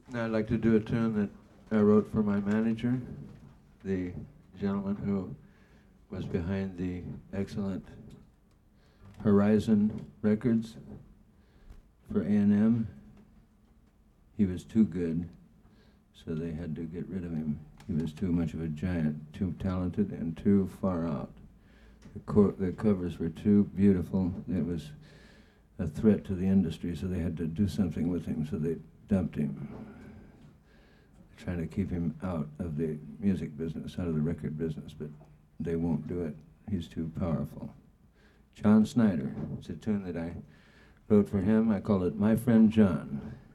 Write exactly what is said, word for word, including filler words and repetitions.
Now I'd like to do a tune that I wrote for my manager, the gentleman who was behind the excellent Horizon Records for A and M. He was too good, so they had to get rid of him. He was too much of a giant, too talented, and too far out. The, cor the covers were too beautiful. It was a threat to the industry, so they had to do something with him, so they dumped him. Trying to keep him out of the music business, out of the record business, but they won't do it. He's too powerful. John Snyder. It's a tune that I wrote for him. I call it My Friend John.